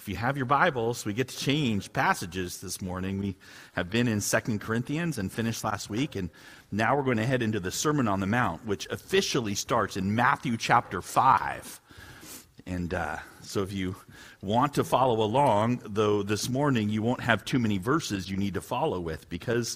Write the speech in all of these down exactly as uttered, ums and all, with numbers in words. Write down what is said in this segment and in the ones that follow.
if you have your Bibles, we get to change passages this morning. We have been in Second Corinthians and finished last week, and now we're going to head into the Sermon on the Mount, which officially starts in Matthew chapter five. And uh, so if you want to follow along, though this morning you won't have too many verses you need to follow with, because,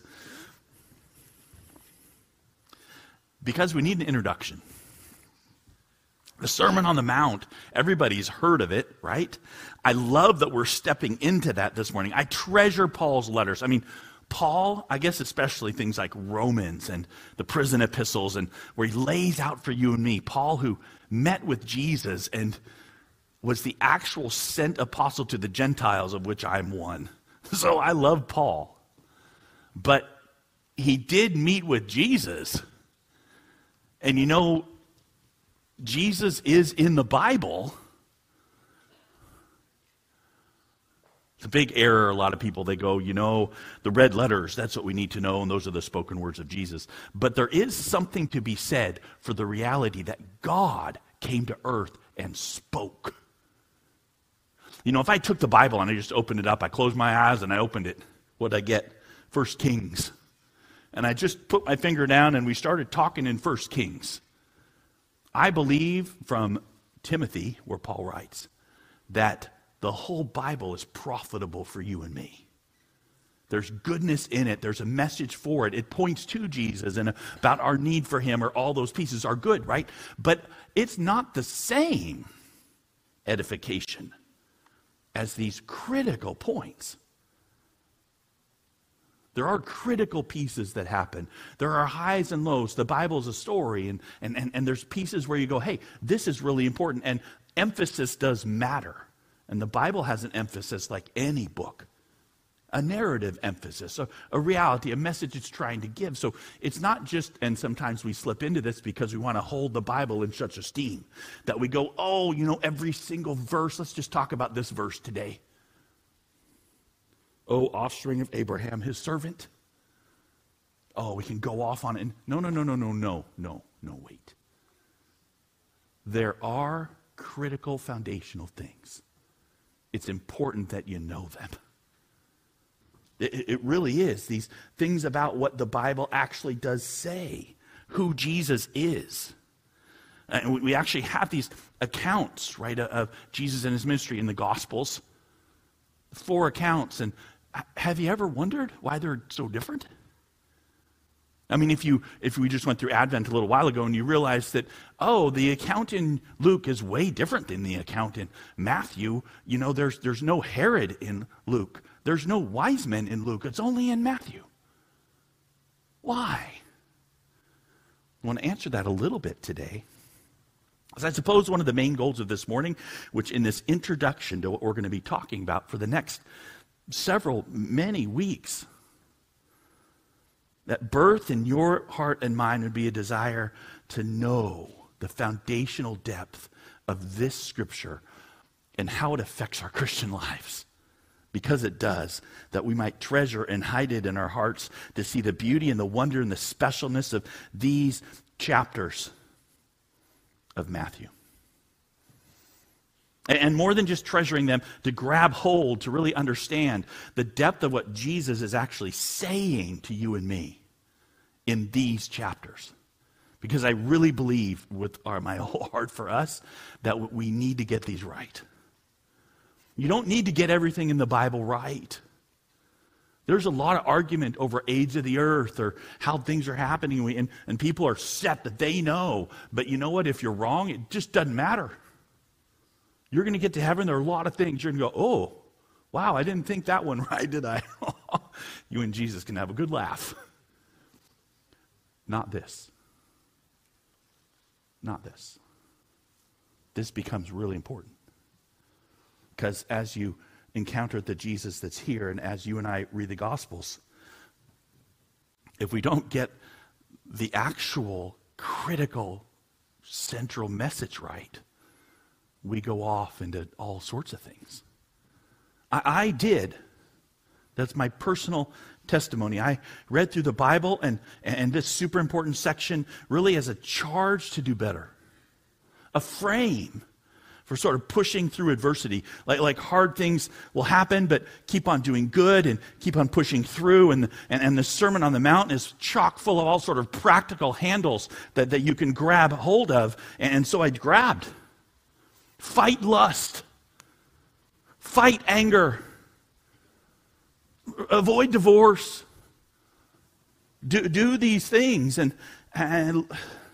because we need an introduction. The Sermon on the Mount, everybody's heard of it, right? I love that we're stepping into that this morning. I treasure Paul's letters. I mean, Paul, I guess especially things like Romans and the prison epistles, and where he lays out for you and me, Paul who met with Jesus and was the actual sent apostle to the Gentiles, of which I'm one. So I love Paul. But he did meet with Jesus. And you know, Jesus is in the Bible. It's a big error. A lot of people, they go, you know, the red letters, that's what we need to know, and those are the spoken words of Jesus. But there is something to be said for the reality that God came to earth and spoke. You know, if I took the Bible and I just opened it up, I closed my eyes and I opened it, what did I get? First Kings. And I just put my finger down and we started talking in First Kings. I believe from Timothy, where Paul writes, that the whole Bible is profitable for you and me. There's goodness in it. There's a message for it. It points to Jesus and about our need for him, or all those pieces are good, right? But it's not the same edification as these critical points. There are critical pieces that happen. There are highs and lows. The Bible is a story, and, and, and, and there's pieces where you go, hey, this is really important, and emphasis does matter. And the Bible has an emphasis like any book, a narrative emphasis, a, a reality, a message it's trying to give. So it's not just, and sometimes we slip into this because we want to hold the Bible in such esteem, that we go, oh, you know, every single verse, let's just talk about this verse today. O offspring of Abraham, his servant. Oh, we can go off on it. No, no, no, no, no, no, no, no, wait. There are critical foundational things. It's important that you know them. It, it really is. These things about what the Bible actually does say, who Jesus is. And we actually have these accounts, right, of Jesus and his ministry in the Gospels. Four accounts, and have you ever wondered why they're so different? I mean, if you if we just went through Advent a little while ago and you realize that, oh, the account in Luke is way different than the account in Matthew. You know, there's there's no Herod in Luke. There's no wise men in Luke. It's only in Matthew. Why? I want to answer that a little bit today. As I suppose one of the main goals of this morning, which in this introduction to what we're going to be talking about for the next several, many weeks, that birth in your heart and mind would be a desire to know the foundational depth of this scripture and how it affects our Christian lives. Because it does, that we might treasure and hide it in our hearts to see the beauty and the wonder and the specialness of these chapters of Matthew. And more than just treasuring them, to grab hold, to really understand the depth of what Jesus is actually saying to you and me in these chapters. Because I really believe with our, my whole heart for us that we need to get these right. You don't need to get everything in the Bible right. There's a lot of argument over age of the earth or how things are happening, and, and people are set that they know. But you know what? If you're wrong, it just doesn't matter. You're going to get to heaven. There are a lot of things. You're going to go, oh, wow, I didn't think that one right, did I? You and Jesus can have a good laugh. Not this. Not this. This becomes really important. Because as you encounter the Jesus that's here, and as you and I read the Gospels, if we don't get the actual critical central message right, we go off into all sorts of things. I, I did. That's my personal testimony. I read through the Bible and, and this super important section really as a charge to do better. A frame for sort of pushing through adversity. Like, like hard things will happen, but keep on doing good and keep on pushing through. And, and, and the Sermon on the Mount is chock full of all sort of practical handles that, that you can grab hold of. And, and so I grabbed. Fight lust. Fight anger. Avoid divorce. Do, do these things. And, and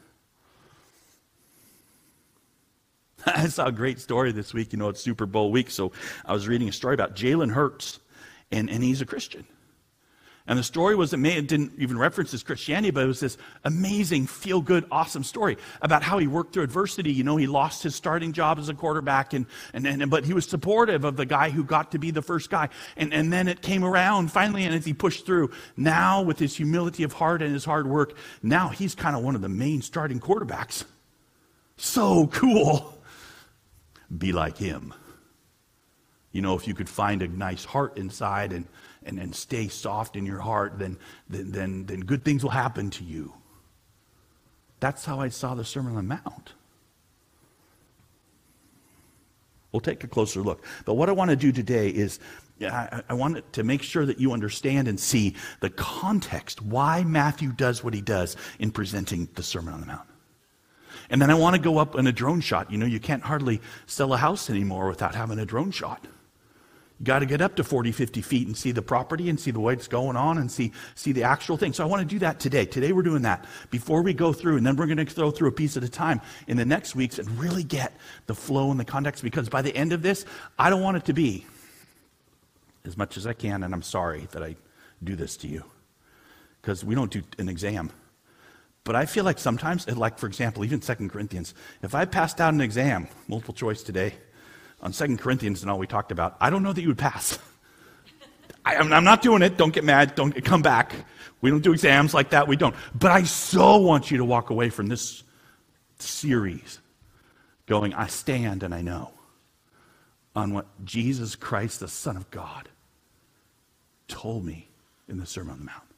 I saw a great story this week. You know, it's Super Bowl week, so I was reading a story about Jalen Hurts, and, and he's a Christian. And the story was, it, may, it didn't even reference his Christianity, but it was this amazing, feel-good, awesome story about how he worked through adversity. You know, he lost his starting job as a quarterback, and, and, and but he was supportive of the guy who got to be the first guy. And, and then it came around finally, and as he pushed through, now with his humility of heart and his hard work, now he's kind of one of the main starting quarterbacks. So cool. Be like him. You know, if you could find a nice heart inside and, and, and stay soft in your heart, then, then, then, then good things will happen to you. That's how I saw the Sermon on the Mount. We'll take a closer look. But what I want to do today is I, I want to make sure that you understand and see the context, why Matthew does what he does in presenting the Sermon on the Mount. And then I want to go up in a drone shot. You know, you can't hardly sell a house anymore without having a drone shot. You got to get up to forty, fifty feet and see the property and see the way it's going on and see, see the actual thing. So I want to do that today. Today we're doing that before we go through, and then we're going to go through a piece at a time in the next weeks and really get the flow and the context, because by the end of this, I don't want it to be, as much as I can, and I'm sorry that I do this to you, because we don't do an exam. But I feel like sometimes, like for example, even Second Corinthians, if I passed out an exam, multiple choice today, on Second Corinthians and all we talked about, I don't know that you would pass. I, I'm not doing it. Don't get mad. Don't come back. We don't do exams like that. We don't. But I so want you to walk away from this series going, I stand and I know on what Jesus Christ, the Son of God, told me in the Sermon on the Mount.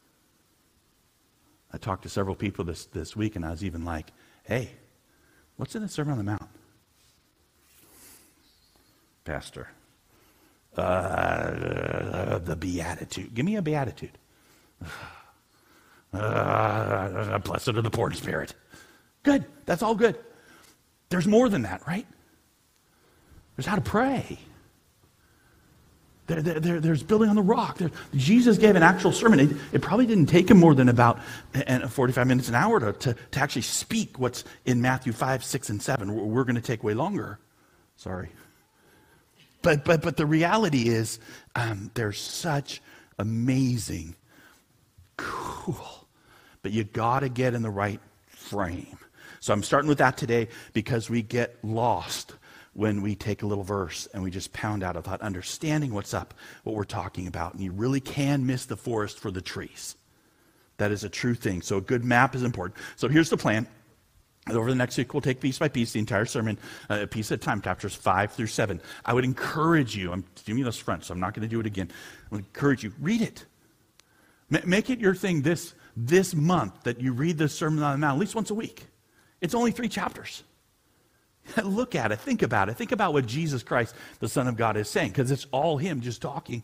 I talked to several people this, this week, and I was even like, hey, what's in the Sermon on the Mount? Pastor, uh, the Beatitude. Give me a Beatitude. Uh, blessed are the poor in spirit. Good. That's all good. There's more than that, right? There's how to pray. There, there, there, there's building on the rock. There, Jesus gave an actual sermon. It, it probably didn't take him more than about forty-five minutes, an hour to, to, to actually speak what's in Matthew five, six, and seven. We're, we're going to take way longer. Sorry. But, but, but the reality is um, there's such amazing, cool, but you got to get in the right frame. So I'm starting with that today because we get lost when we take a little verse and we just pound out without understanding what's up, what we're talking about. And you really can miss the forest for the trees. That is a true thing. So a good map is important. So here's the plan. Over the next week, we'll take piece by piece the entire sermon, uh, a piece at a time, chapters five through seven. I would encourage you, I'm doing this front, so I'm not going to do it again. I would encourage you, read it. M- make it your thing this, this month that you read the Sermon on the Mount at least once a week. It's only three chapters. Look at it. Think about it. Think about what Jesus Christ, the Son of God, is saying, because it's all him just talking.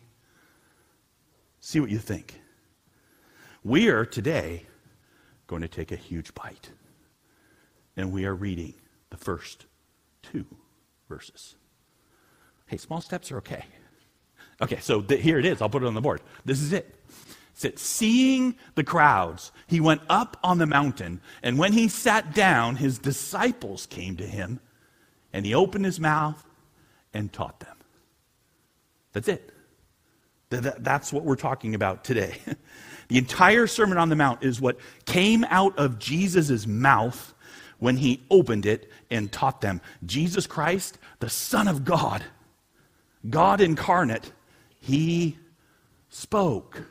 See what you think. We are today going to take a huge bite. And we are reading the first two verses. Hey, small steps are okay. Okay, so th- here it is. I'll put it on the board. This is it. It said, seeing the crowds, he went up on the mountain, and when he sat down, his disciples came to him, and he opened his mouth and taught them. That's it. Th- th- that's what we're talking about today. The entire Sermon on the Mount is what came out of Jesus' mouth when he opened it and taught them. Jesus Christ, the Son of God, God incarnate, he spoke.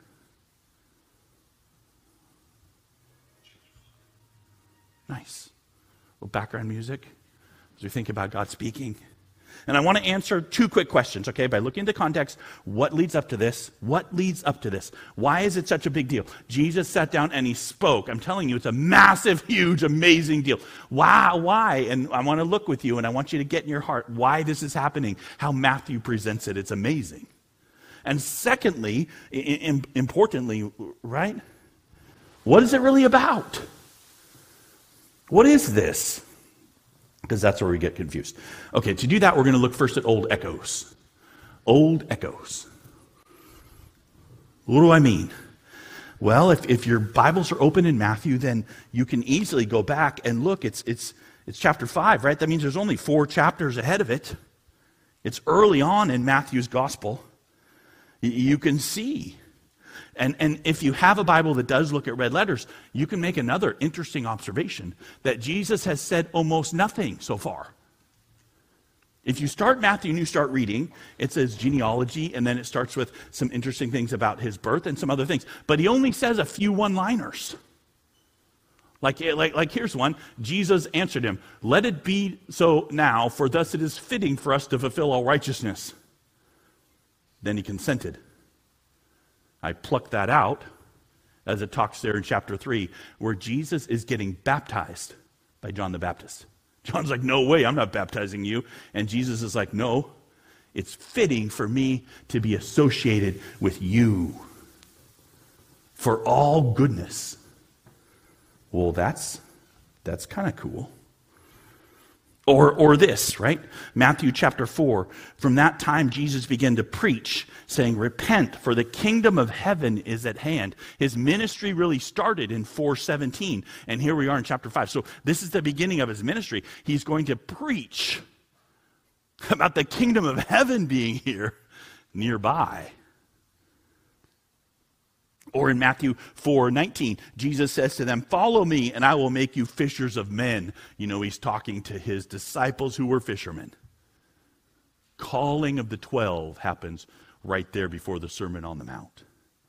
Nice. A little background music as we think about God speaking. And I want to answer two quick questions, okay, by looking into context. What leads up to this? What leads up to this? Why is it such a big deal? Jesus sat down and he spoke. I'm telling you, it's a massive, huge, amazing deal. Why? Why? And I want to look with you, and I want you to get in your heart why this is happening, how Matthew presents it. It's amazing. And secondly, I- importantly, right, what is it really about? What is this? Because that's where we get confused. Okay, to do that, we're going to look first at old echoes. Old echoes. What do I mean? Well, if, if your Bibles are open in Matthew, then you can easily go back and look. It's, it's, it's chapter five, right? That means there's only four chapters ahead of it. It's early on in Matthew's gospel. Y- you can see. And, and if you have a Bible that does look at red letters, you can make another interesting observation, that Jesus has said almost nothing so far. If you start Matthew and you start reading, it says genealogy, and then it starts with some interesting things about his birth and some other things. But he only says a few one-liners. Like, like, like here's one. Jesus answered him, "Let it be so now, for thus it is fitting for us to fulfill all righteousness." Then he consented. I plucked that out as it talks there in chapter three, where Jesus is getting baptized by John the Baptist. John's like, "No way, I'm not baptizing you." And Jesus is like, "No, it's fitting for me to be associated with you for all goodness." Well, that's that's kind of cool. Or, or this, right? Matthew chapter four. From that time, Jesus began to preach, saying, "Repent, for the kingdom of heaven is at hand." His ministry really started in four seventeen, and here we are in chapter five. So this is the beginning of his ministry. He's going to preach about the kingdom of heaven being here nearby. Or in Matthew four nineteen, Jesus says to them, "Follow me, and I will make you fishers of men." You know, he's talking to his disciples who were fishermen. Calling of the twelve happens right there before the Sermon on the Mount.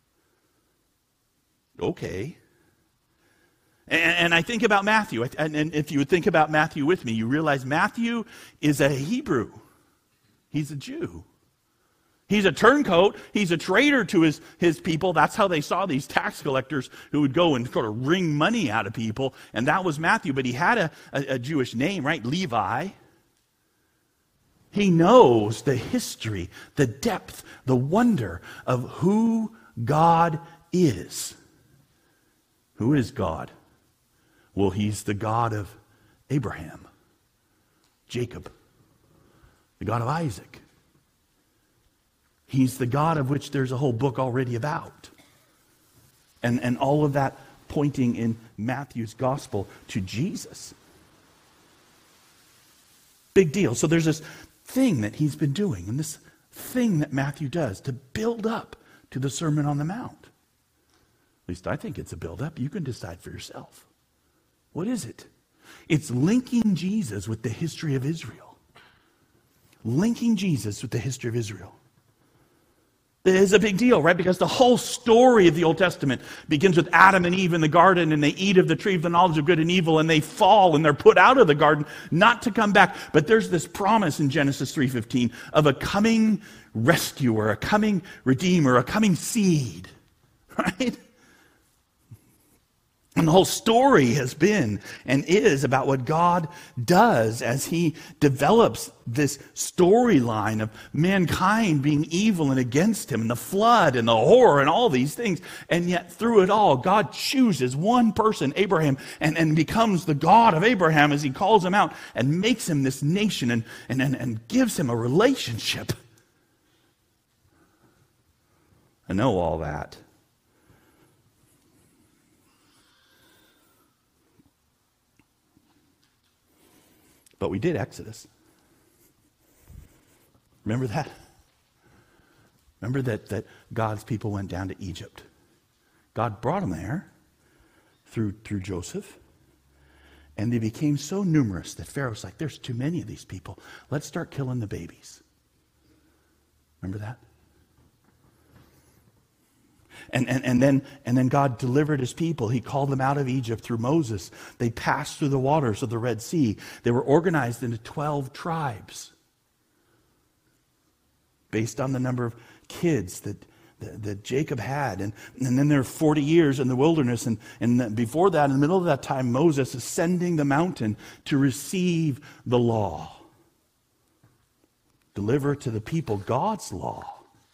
Okay. And, and I think about Matthew, and, and if you would think about Matthew with me, you realize Matthew is a Hebrew. He's a Jew. He's a turncoat. He's a traitor to his, his people. That's how they saw these tax collectors who would go and sort of wring money out of people. And that was Matthew. But he had a, a, a Jewish name, right? Levi. He knows the history, the depth, the wonder of who God is. Who is God? Well, he's the God of Abraham, Jacob, the God of Isaac. He's the God of which there's a whole book already about. And, and all of that pointing in Matthew's gospel to Jesus. Big deal. So there's this thing that he's been doing, and this thing that Matthew does to build up to the Sermon on the Mount. At least I think it's a build up. You can decide for yourself. What is it? It's linking Jesus with the history of Israel. Linking Jesus with the history of Israel. It is a big deal, right? Because the whole story of the Old Testament begins with Adam and Eve in the garden, and they eat of the tree of the knowledge of good and evil, and they fall, and they're put out of the garden, not to come back. But there's this promise in Genesis three fifteen of a coming rescuer, a coming redeemer, a coming seed, right? And the whole story has been and is about what God does as he develops this storyline of mankind being evil and against him, and the flood and the horror and all these things. And yet through it all, God chooses one person, Abraham, and, and becomes the God of Abraham as he calls him out and makes him this nation and, and, and, and gives him a relationship. I know all that. But we did Exodus. Remember that? Remember that, that God's people went down to Egypt. God brought them there through, through Joseph. And they became so numerous that Pharaoh's like, "There's too many of these people. Let's start killing the babies." Remember that? And, and, and, then, and then God delivered his people. He called them out of Egypt through Moses. They passed through the waters of the Red Sea. They were organized into twelve tribes. based on the number of kids that, that, that Jacob had. And, and then there are forty years in the wilderness. And, and before that, in the middle of that time, Moses ascending the mountain to receive the law. Deliver to the people God's law.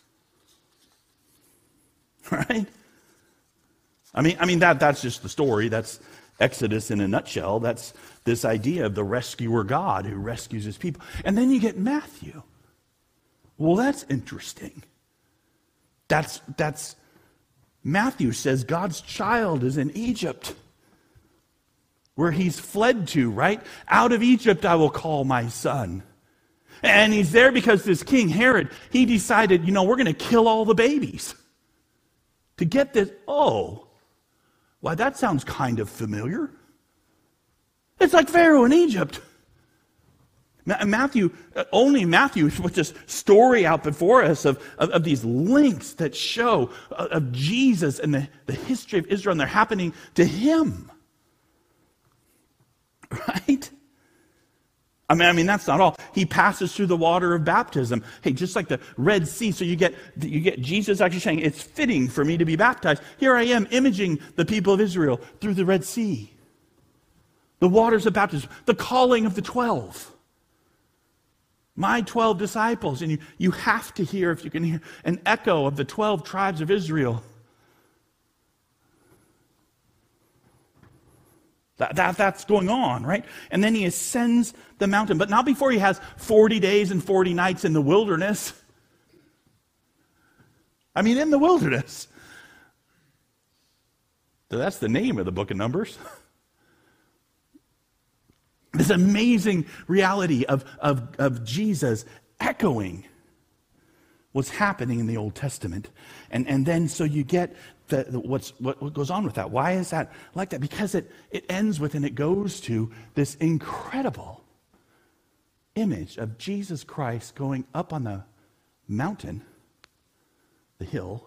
Right? I mean, I mean that that's just the story. That's Exodus in a nutshell. That's this idea of the rescuer God who rescues his people. And then you get Matthew. Well, that's interesting. That's that's Matthew says God's child is in Egypt, where he's fled to, right? Out of Egypt I will call my son. And he's there because this king Herod, he decided, you know, we're going to kill all the babies. To get this, oh, why that sounds kind of familiar. It's like Pharaoh in Egypt. Matthew, only Matthew put this story out before us of, of, of these links that show of, of Jesus and the, the history of Israel, and they're happening to him. Right? I mean, I mean, that's not all. He passes through the water of baptism. Hey, just like the Red Sea. So you get, you get Jesus actually saying, it's fitting for me to be baptized. Here I am imaging the people of Israel through the Red Sea. The waters of baptism. The calling of the twelve. My twelve disciples. And you, you have to hear, if you can hear, an echo of the twelve tribes of Israel. That, that, that's going on, right? And then he ascends the mountain, but not before he has forty days and forty nights in the wilderness. I mean, in the wilderness. So that's the name of the book of Numbers. This amazing reality of, of, of Jesus echoing what's happening in the Old Testament. And, and then so you get the, the, what's, what, what goes on with that. Why is that like that? Because it, it ends with and it goes to this incredible image of Jesus Christ going up on the mountain, the hill.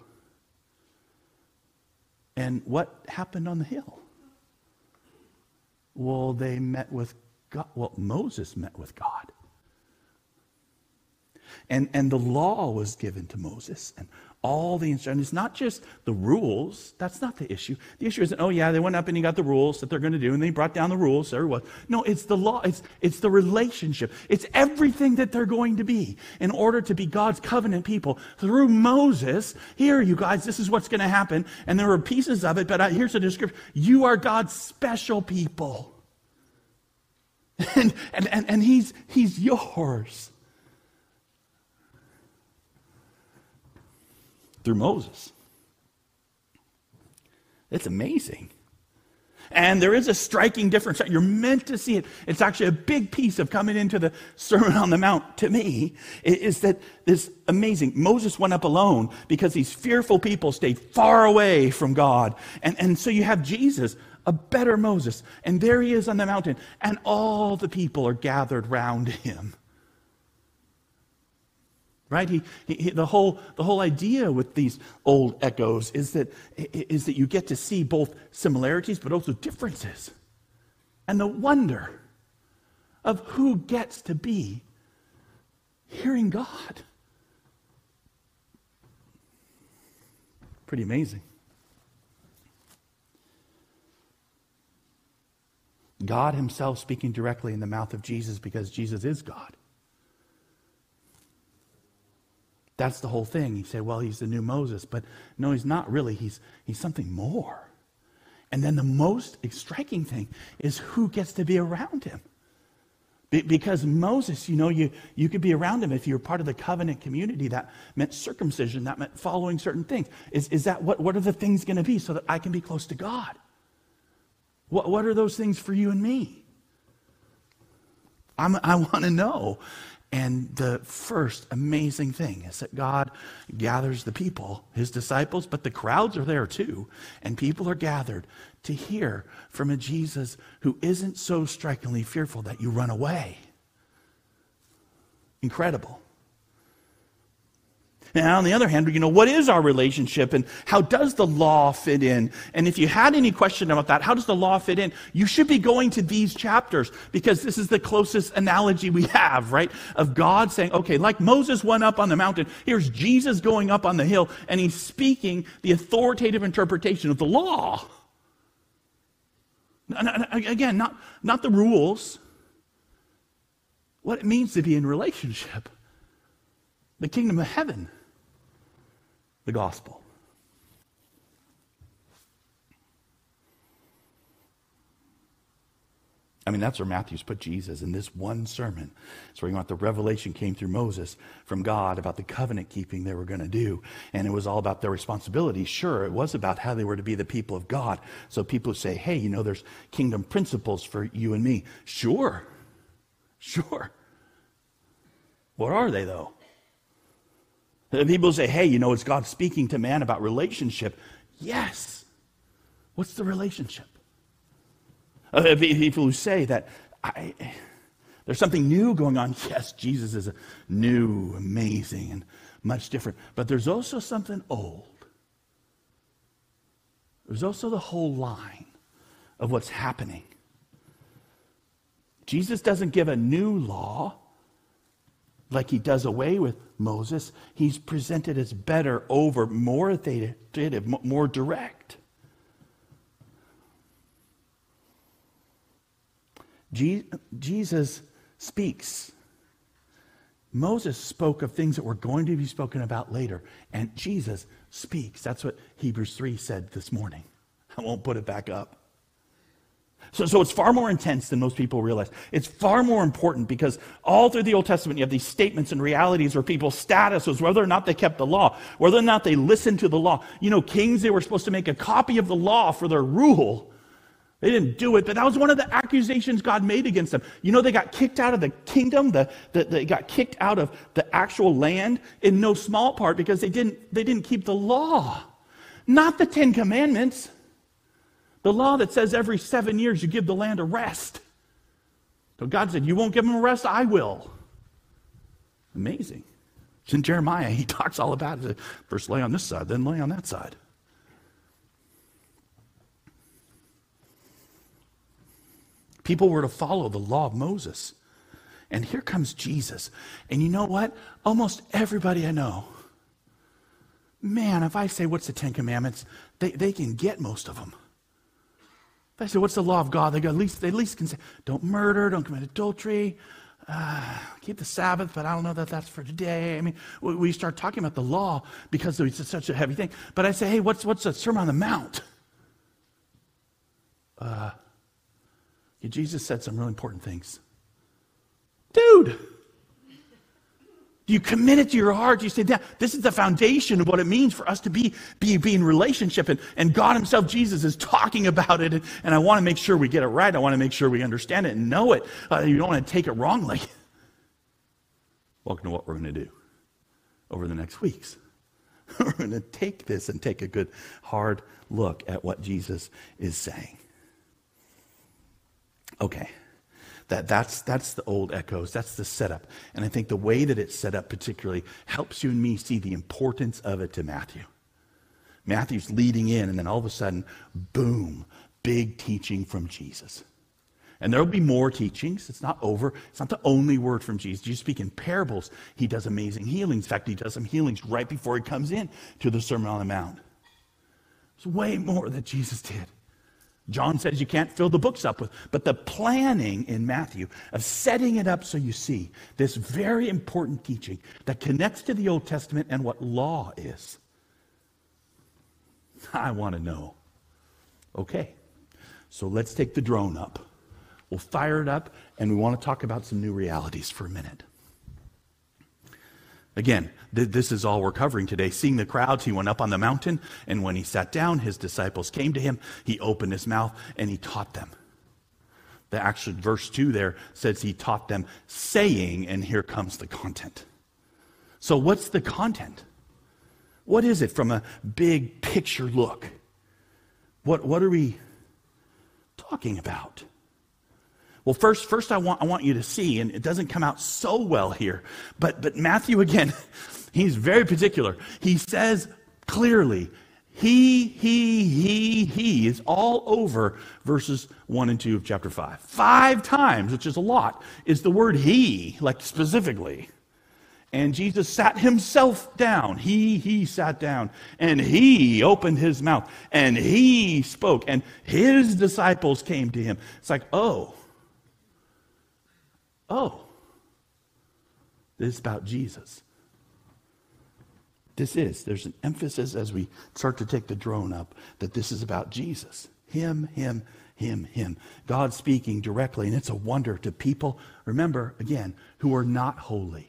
And what happened on the hill? Well, they met with God. Well, Moses met with God. And, and the law was given to Moses. And all the instructions. It's not just the rules. That's not the issue. The issue isn't, oh yeah, they went up and he got the rules that they're going to do. And they brought down the rules. There it was. No, it's the law. It's, it's the relationship. It's everything that they're going to be in order to be God's covenant people. Through Moses, here you guys, this is what's going to happen. And there are pieces of it, but I, here's a description. You are God's special people. And, and, and, and he's, he's yours. Through Moses. It's amazing. And there is a striking difference. You're meant to see it. It's actually a big piece of coming into the Sermon on the Mount to me, is that this amazing. Moses went up alone because these fearful people stayed far away from God. And, and so you have Jesus, a better Moses. And there he is on the mountain. And all the people are gathered round him. Right? He, he, the whole the whole idea with these old echoes is that is that you get to see both similarities but also differences, and the wonder of who gets to be hearing God. Pretty amazing. God himself speaking directly in the mouth of Jesus, because Jesus is God. That's the whole thing. You say, well, he's the new Moses. But no, he's not really. He's, he's something more. And then the most striking thing is who gets to be around him. Be, because Moses, you know, you, you could be around him if you're part of the covenant community. That meant circumcision. That meant following certain things. Is, is that what, what are the things going to be so that I can be close to God? What, what are those things for you and me? I'm, I want to know. And the first amazing thing is that God gathers the people, his disciples, but the crowds are there too. And people are gathered to hear from a Jesus who isn't so strikingly fearful that you run away. Incredible. And on the other hand, you know, what is our relationship and how does the law fit in? And if you had any question about that, how does the law fit in? You should be going to these chapters because this is the closest analogy we have, right? Of God saying, okay, like Moses went up on the mountain, here's Jesus going up on the hill and he's speaking the authoritative interpretation of the law. Again, not, not the rules. What it means to be in relationship. The kingdom of heaven. The gospel. I mean, that's where Matthew's put Jesus in this one sermon. It's where you want the revelation came through Moses from God about the covenant keeping they were going to do. And it was all about their responsibility. Sure, it was about how they were to be the people of God. So people say, hey, you know, there's kingdom principles for you and me. Sure. Sure. What are they, though? People say, hey, you know, is God speaking to man about relationship? Yes. What's the relationship? Uh, people who say that I, there's something new going on. Yes, Jesus is a new, amazing, and much different. But there's also something old. There's also the whole line of what's happening. Jesus doesn't give a new law like he does away with Moses. He's presented as better, over, more authoritative, more direct. Je- Jesus speaks. Moses spoke of things that were going to be spoken about later, and Jesus speaks. That's what Hebrews three said this morning. I won't put it back up. So, so it's far more intense than most people realize. It's far more important because all through the Old Testament you have these statements and realities where people's status was whether or not they kept the law, whether or not they listened to the law. You know, kings, they were supposed to make a copy of the law for their rule. They didn't do it, but that was one of the accusations God made against them. You know, they got kicked out of the kingdom, the, the, they got kicked out of the actual land in no small part because they didn't, they didn't keep the law. Not the Ten Commandments. The law that says every seven years you give the land a rest. So God said, you won't give them a rest? I will. Amazing. It's in Jeremiah. He talks all about it. First lay on this side, then lay on that side. People were to follow the law of Moses. And here comes Jesus. And you know what? Almost everybody I know, man, if I say, what's the Ten Commandments? They, they can get most of them. If I say, what's the law of God? They go, at least, they at least can say, don't murder, don't commit adultery, uh, keep the Sabbath, but I don't know that that's for today. I mean, we, we start talking about the law because it's such a heavy thing. But I say, hey, what's what's the Sermon on the Mount? Uh, yeah, Jesus said some really important things. Dude! You commit it to your heart. You say, yeah, this is the foundation of what it means for us to be, be, be in relationship. And, and God himself, Jesus, is talking about it. And, and I want to make sure we get it right. I want to make sure we understand it and know it. Uh, you don't want to take it wrongly. Welcome to what we're going to do over the next weeks. We're going to take this and take a good, hard look at what Jesus is saying. Okay. That, that's, that's the old echoes. That's the setup. And I think the way that it's set up particularly helps you and me see the importance of it to Matthew. Matthew's leading in, and then all of a sudden, boom, big teaching from Jesus. And there will be more teachings. It's not over. It's not the only word from Jesus. You speak in parables. He does amazing healings. In fact, he does some healings right before he comes in to the Sermon on the Mount. There's way more that Jesus did. John says you can't fill the books up with, but the planning in Matthew of setting it up so you see this very important teaching that connects to the Old Testament and what law is. I want to know. Okay, so let's take the drone up. We'll fire it up, and we want to talk about some new realities for a minute. Again, th- this is all we're covering today. Seeing the crowds, he went up on the mountain, and when he sat down, his disciples came to him. He opened his mouth, and he taught them. The actual verse two there says he taught them saying, and here comes the content. So what's the content? What is it from a big picture look? What, what are we talking about? Well, first, first I want I want you to see, and it doesn't come out so well here, but but Matthew again, He's very particular. He says clearly, he, he, he, he is all over verses one and two of chapter five. Five times, which is a lot, is the word he, like specifically. And Jesus sat himself down. He, he sat down. And he opened his mouth. And he spoke. And his disciples came to him. It's like, oh. Oh. This is about Jesus. This is. There's an emphasis as we start to take the drone up that this is about Jesus. Him, him, him, him. God speaking directly. And it's a wonder to people, remember, again, who are not holy.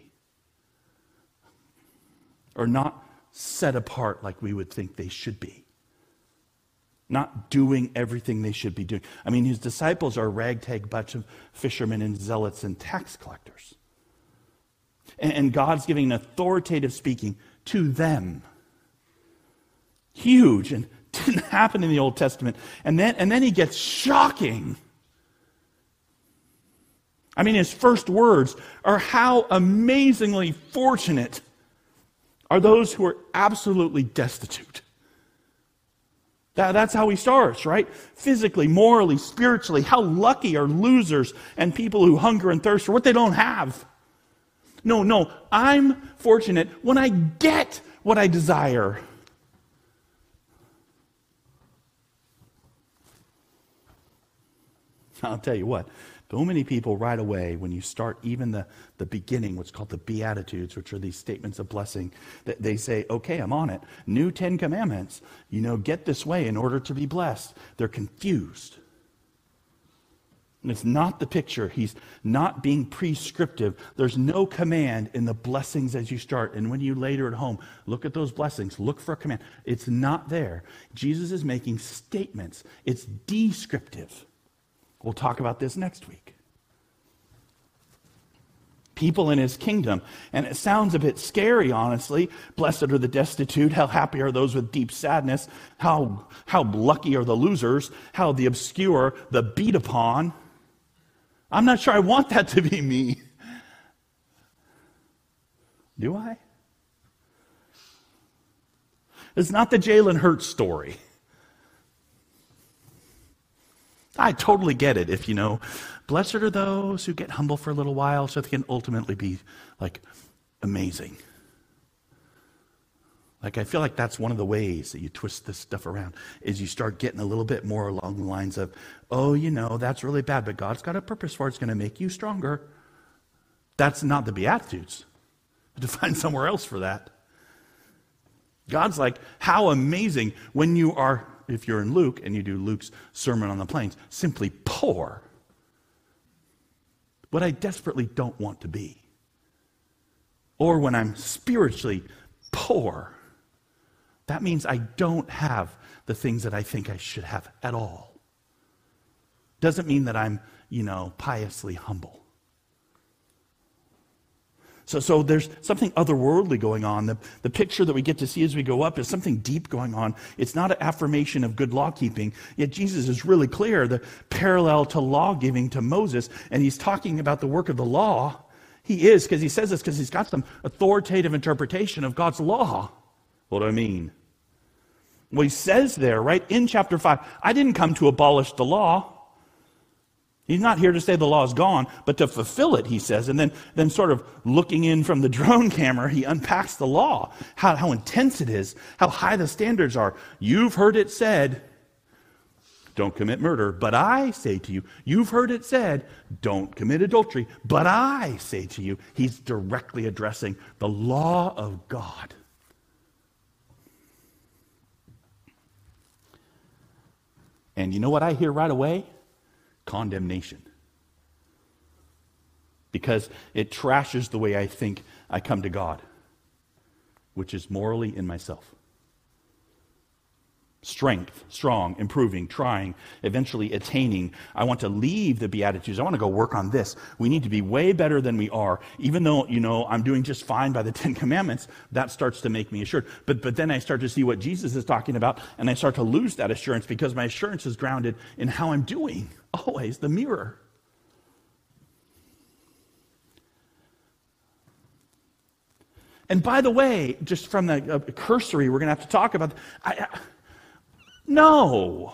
Or not set apart like we would think they should be. Not doing everything they should be doing. I mean, his disciples are a ragtag bunch of fishermen and zealots and tax collectors. And, and God's giving an authoritative speaking to them. Huge, and didn't happen in the Old Testament. And then, and then he gets shocking. I mean, his first words are, how amazingly fortunate are those who are absolutely destitute. That, that's how he starts, right? Physically, morally, spiritually. How lucky are losers and people who hunger and thirst for what they don't have. No, no, I'm fortunate when I get what I desire. I'll tell you what, so many people right away, when you start even the, the beginning, what's called the Beatitudes, which are these statements of blessing, that they say, okay, I'm on it. New Ten Commandments, you know, get this way in order to be blessed. They're confused. And it's not the picture. He's not being prescriptive. There's no command in the blessings as you start. And when you later at home, look at those blessings. Look for a command. It's not there. Jesus is making statements. It's descriptive. We'll talk about this next week. People in his kingdom. And it sounds a bit scary, honestly. Blessed are the destitute. How happy are those with deep sadness. How, how lucky are the losers. How the obscure, the beat upon. I'm not sure I want that to be me. Do I? It's not the Jalen Hurts story. I totally get it if you know, blessed are those who get humble for a little while so they can ultimately be like amazing. Like I feel like that's one of the ways that you twist this stuff around is you start getting a little bit more along the lines of, oh, you know, that's really bad, but God's got a purpose for it. It's going to make you stronger. That's not the Beatitudes. You have to find somewhere else for that. God's like, how amazing when you are, if you're in Luke and you do Luke's Sermon on the Plains, simply poor. What I desperately don't want to be. Or when I'm spiritually poor. That means I don't have the things that I think I should have at all. Doesn't mean that I'm, you know, piously humble. So, so there's something otherworldly going on. The, the picture that we get to see as we go up is something deep going on. It's not an affirmation of good law keeping. Yet Jesus is really clear, the parallel to law giving to Moses. And he's talking about the work of the law. He is, because he says this because he's got some authoritative interpretation of God's law. What do I mean? Well, he says there, right, in chapter five, I didn't come to abolish the law. He's not here to say the law is gone, but to fulfill it, he says. And then, then sort of looking in from the drone camera, he unpacks the law, how, how intense it is, how high the standards are. You've heard it said, don't commit murder. But I say to you, you've heard it said, don't commit adultery. But I say to you, he's directly addressing the law of God. And you know what I hear right away? Condemnation. Because it trashes the way I think I come to God, which is morally in myself. Strength, strong, improving, trying, eventually attaining. I want to leave the Beatitudes. I want to go work on this. We need to be way better than we are. Even though, you know, I'm doing just fine by the Ten Commandments, that starts to make me assured. But, but then I start to see what Jesus is talking about, and I start to lose that assurance because my assurance is grounded in how I'm doing. Always the mirror. And by the way, just from the uh, cursory, we're going to have to talk about, I, I, no.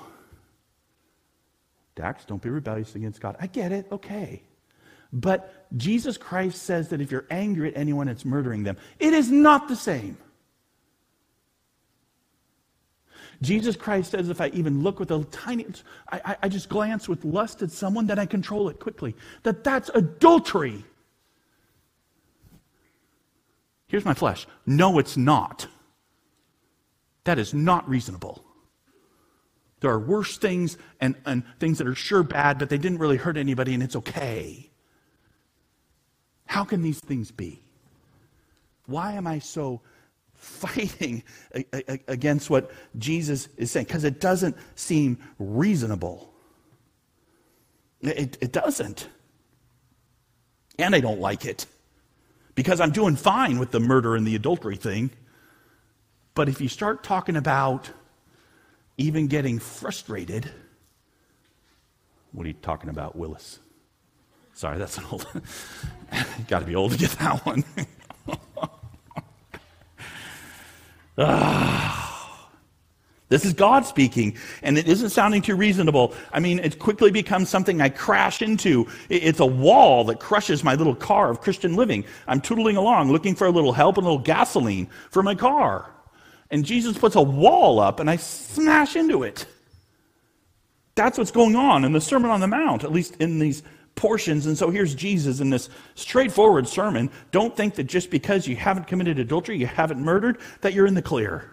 Dax, don't be rebellious against God. I get it, okay. But Jesus Christ says that if you're angry at anyone, it's murdering them. It is not the same. Jesus Christ says if I even look with a tiny, I, I, I just glance with lust at someone, then I control it quickly. That that's adultery. Here's my flesh. No, it's not. That is not reasonable. There are worse things and, and things that are sure bad, but they didn't really hurt anybody and it's okay. How can these things be? Why am I so fighting a, a, against what Jesus is saying? Because it doesn't seem reasonable. It, it doesn't. And I don't like it. Because I'm doing fine with the murder and the adultery thing. But if you start talking about even getting frustrated, what are you talking about, Willis? Sorry, that's an old, got to be old to get that one. ah. This is God speaking, and it isn't sounding too reasonable. I mean, it quickly becomes something I crash into. It's a wall that crushes my little car of Christian living. I'm tootling along, looking for a little help and a little gasoline for my car. And Jesus puts a wall up, and I smash into it. That's what's going on in the Sermon on the Mount, at least in these portions. And so here's Jesus in this straightforward sermon. Don't think that just because you haven't committed adultery, you haven't murdered, that you're in the clear.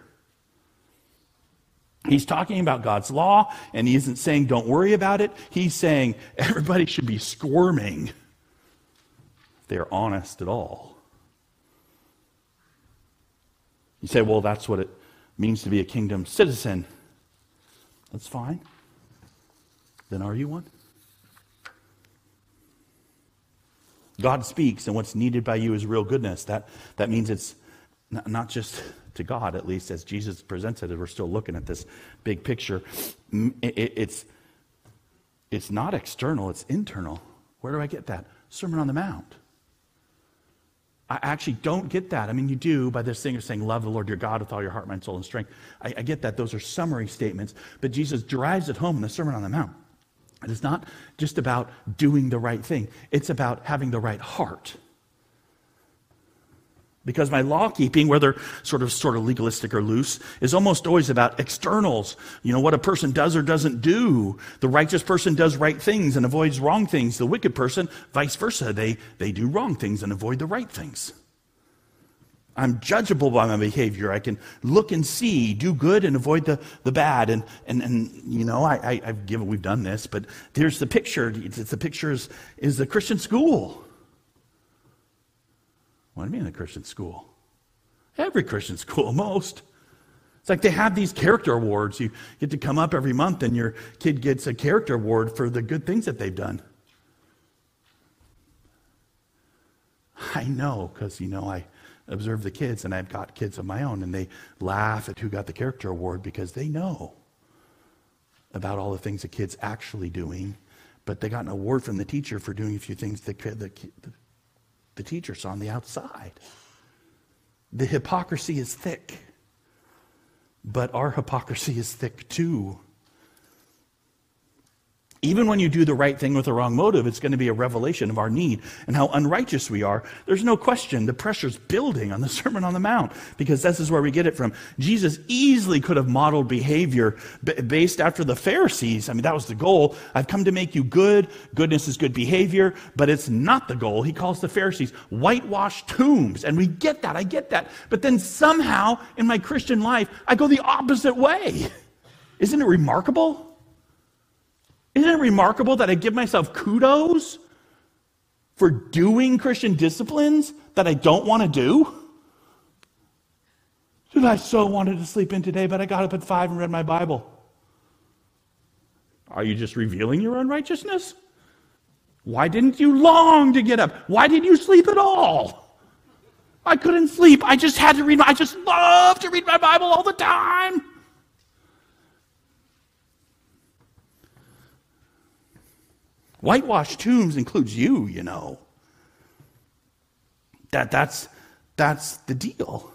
He's talking about God's law, and he isn't saying don't worry about it. He's saying everybody should be squirming if they're honest at all. You say, well, that's what it means to be a kingdom citizen. That's fine. Then are you one? God speaks, and what's needed by you is real goodness. That, that means it's not just to God, at least as Jesus presents it, as we're still looking at this big picture. It's, it's not external, it's internal. Where do I get that? Sermon on the Mount. I actually don't get that. I mean, you do by this thing of saying, love the Lord your God with all your heart, mind, soul, and strength. I, I get that. Those are summary statements. But Jesus drives it home in the Sermon on the Mount. It is not just about doing the right thing. It's about having the right heart. Because my law keeping, whether sort of sort of legalistic or loose, is almost always about externals. You know, what a person does or doesn't do. The righteous person does right things and avoids wrong things. The wicked person, vice versa, they, they do wrong things and avoid the right things. I'm judgeable by my behavior. I can look and see, do good and avoid the, the bad. And, and, and you know, I, I, I've given, we've done this, but there's the picture. It's, it's the picture is, is the Christian school. What do you mean the Christian school? Every Christian school, most. It's like they have these character awards. You get to come up every month and your kid gets a character award for the good things that they've done. I know, because, you know, I observe the kids, and I've got kids of my own, and they laugh at who got the character award because they know about all the things the kid's actually doing, but they got an award from the teacher for doing a few things that the, the, the teacher saw on the outside. The hypocrisy is thick, but our hypocrisy is thick too. Even when you do the right thing with the wrong motive, it's going to be a revelation of our need and how unrighteous we are. There's no question the pressure's building on the Sermon on the Mount, because this is where we get it from. Jesus easily could have modeled behavior b- based after the Pharisees. I mean, that was the goal. I've come to make you good. Goodness is good behavior, but it's not the goal. He calls the Pharisees whitewashed tombs, and we get that. I get that. But then somehow in my Christian life, I go the opposite way. Isn't it remarkable? Isn't it remarkable that I give myself kudos for doing Christian disciplines that I don't want to do? Dude, I so wanted to sleep in today, but I got up at five and read my Bible. Are you just revealing your unrighteousness? Why didn't you long to get up? Why did you sleep at all? I couldn't sleep. I just had to read my, I just love to read my Bible all the time. Whitewashed tombs includes you, you know. That, that's That's the deal.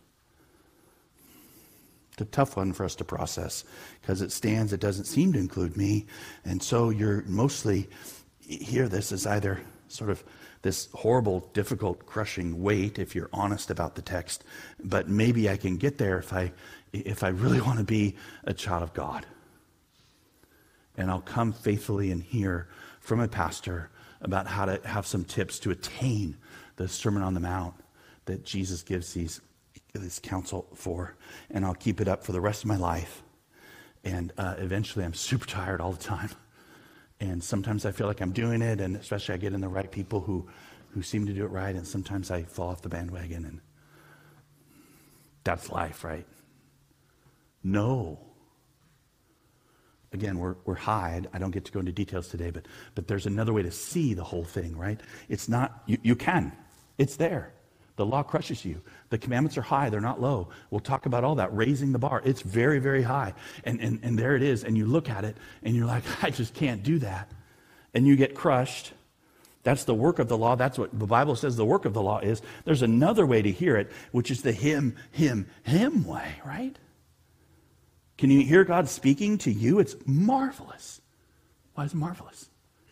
It's a tough one for us to process because it stands, it doesn't seem to include me. And so you're mostly hear this as either sort of this horrible, difficult, crushing weight if you're honest about the text. But maybe I can get there if I if I really want to be a child of God. And I'll come faithfully and hear from a pastor about how to have some tips to attain the Sermon on the Mount that Jesus gives these this counsel for. And I'll keep it up for the rest of my life. And uh, eventually I'm super tired all the time. And sometimes I feel like I'm doing it, and especially I get in the right people who, who seem to do it right, and sometimes I fall off the bandwagon, and that's life, right? No. Again, we're we're high. I don't get to go into details today, but but there's another way to see the whole thing, right? It's not, you, you can. It's there. The law crushes you. The commandments are high, they're not low. We'll talk about all that, raising the bar. It's very, very high. And, and, and there it is. And you look at it and you're like, I just can't do that. And you get crushed. That's the work of the law. That's what the Bible says the work of the law is. There's another way to hear it, which is the him, him, him way, right? Can you hear God speaking to you? It's marvelous. Why is it marvelous?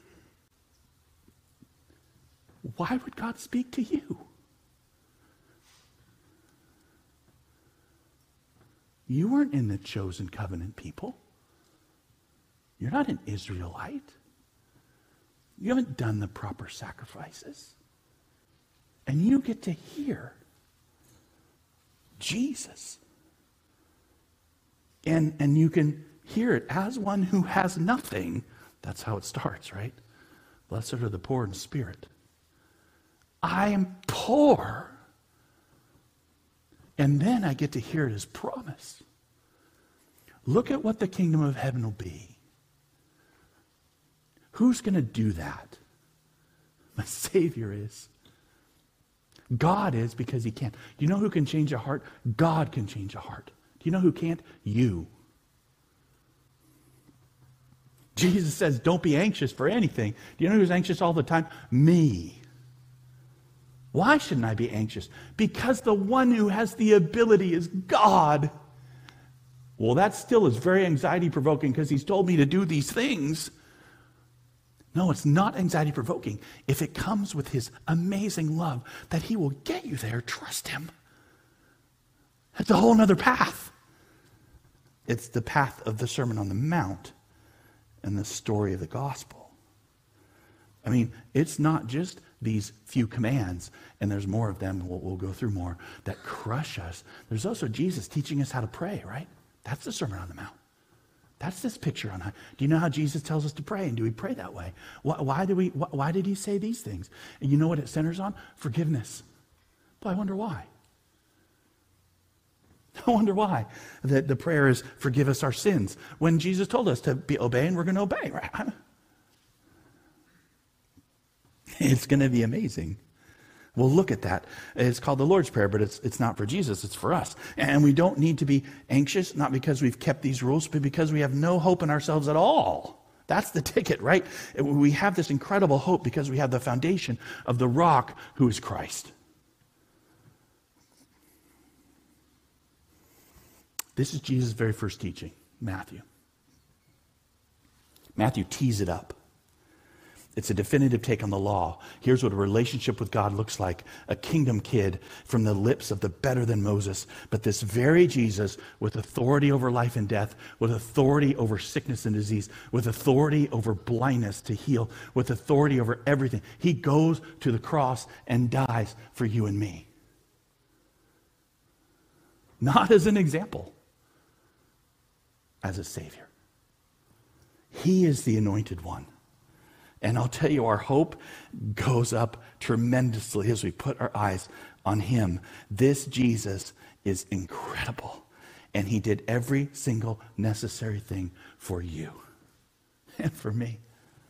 Why would God speak to you? You weren't in the chosen covenant people. You're not an Israelite. You haven't done the proper sacrifices. And you get to hear Jesus. And, and you can hear it as one who has nothing. That's how it starts, right? Blessed are the poor in spirit. I am poor. And then I get to hear it as promise. Look at what the kingdom of heaven will be. Who's going to do that? My Savior is. God is, because he can. Do you know who can change a heart? God can change a heart. Do you know who can't? You. Jesus says, don't be anxious for anything. Do you know who's anxious all the time? Me. Why shouldn't I be anxious? Because the one who has the ability is God. Well, that still is very anxiety-provoking because he's told me to do these things. No, it's not anxiety-provoking. If it comes with his amazing love that he will get you there, trust him. That's a whole other path. It's the path of the Sermon on the Mount and the story of the gospel. I mean, it's not just these few commands, and there's more of them, we'll, we'll go through more, that crush us. There's also Jesus teaching us how to pray, right? That's the Sermon on the Mount. That's this picture on how. Do you know how Jesus tells us to pray, and do we pray that way? Why, why, do we, why, why did he say these things? And you know what it centers on? Forgiveness. But I wonder why. I wonder why that the prayer is forgive us our sins when Jesus told us to be obey, and we're going to obey, right? It's going to be amazing. We'll look at that. It's called the Lord's Prayer, but it's it's not for Jesus, it's for us. And we don't need to be anxious, not because we've kept these rules, but because we have no hope in ourselves at all. That's the ticket, right? We have this incredible hope because we have the foundation of the rock who is Christ. This is Jesus' very first teaching, Matthew. Matthew tees it up. It's a definitive take on the law. Here's what a relationship with God looks like. A kingdom kid from the lips of the better than Moses. But this very Jesus with authority over life and death, with authority over sickness and disease, with authority over blindness to heal, with authority over everything. He goes to the cross and dies for you and me. Not as an example, as a Savior. He is the anointed one. And I'll tell you, our hope goes up tremendously as we put our eyes on him. This Jesus is incredible. And he did every single necessary thing for you and for me.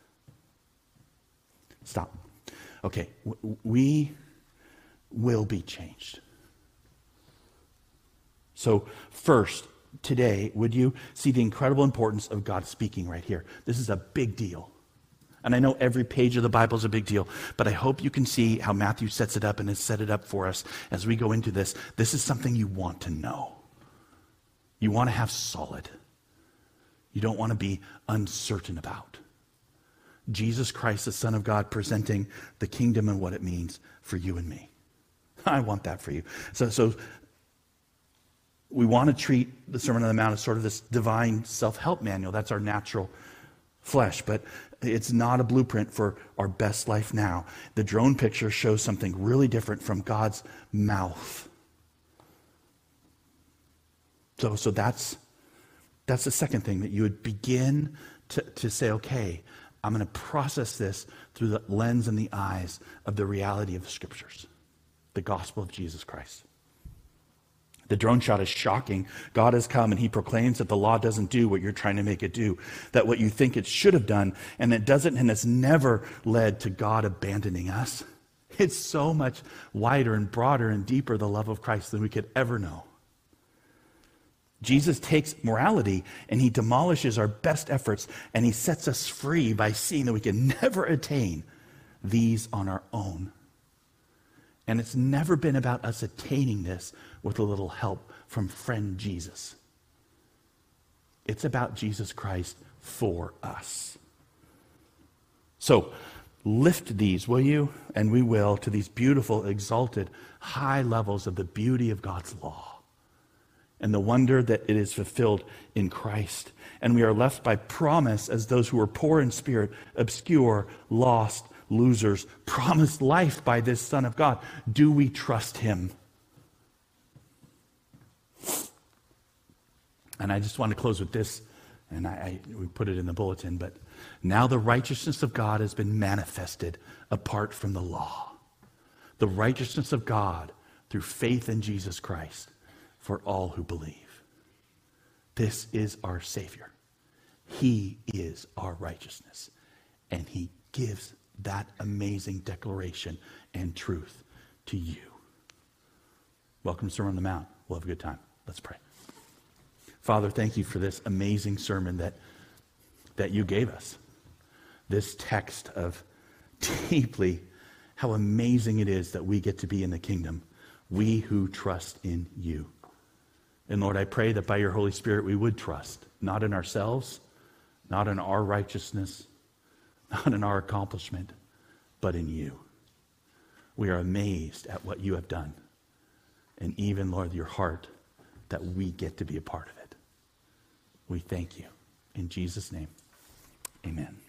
Stop. Okay, we will be changed. So first, today, would you see the incredible importance of God speaking right here? This is a big deal. And I know every page of the Bible is a big deal, but I hope you can see how Matthew sets it up and has set it up for us as we go into this. This is something you want to know. You want to have solid. You don't want to be uncertain about. Jesus Christ, the Son of God, presenting the kingdom and what it means for you and me. I want that for you. So, so we want to treat the Sermon on the Mount as sort of this divine self-help manual. That's our natural flesh, but it's not a blueprint for our best life now. The drone picture shows something really different from God's mouth. So, so that's that's the second thing, that you would begin to, to say, okay, I'm going to process this through the lens and the eyes of the reality of the Scriptures, the gospel of Jesus Christ. The drone shot is shocking. God has come and he proclaims that the law doesn't do what you're trying to make it do, that what you think it should have done, and it doesn't, and it's never led to God abandoning us. It's so much wider and broader and deeper, the love of Christ, than we could ever know. Jesus takes morality and he demolishes our best efforts, and he sets us free by seeing that we can never attain these on our own. And it's never been about us attaining this with a little help from friend Jesus. It's about Jesus Christ for us. So, lift these, will you? And we will, to these beautiful, exalted, high levels of the beauty of God's law and the wonder that it is fulfilled in Christ. And we are left by promise as those who are poor in spirit, obscure, lost, losers, promised life by this Son of God. Do we trust him? And I just want to close with this, and I, I we put it in the bulletin, but now the righteousness of God has been manifested apart from the law. The righteousness of God through faith in Jesus Christ for all who believe. This is our Savior. He is our righteousness, and he gives that amazing declaration and truth to you. Welcome to Sermon on the Mount. We'll have a good time. Let's pray. Father, thank you for this amazing sermon that, that you gave us. This text of deeply how amazing it is that we get to be in the kingdom, we who trust in you. And Lord, I pray that by your Holy Spirit we would trust, not in ourselves, not in our righteousness, not in our accomplishment, but in you. We are amazed at what you have done. And even, Lord, your heart that we get to be a part of it. We thank you. In Jesus' name, amen.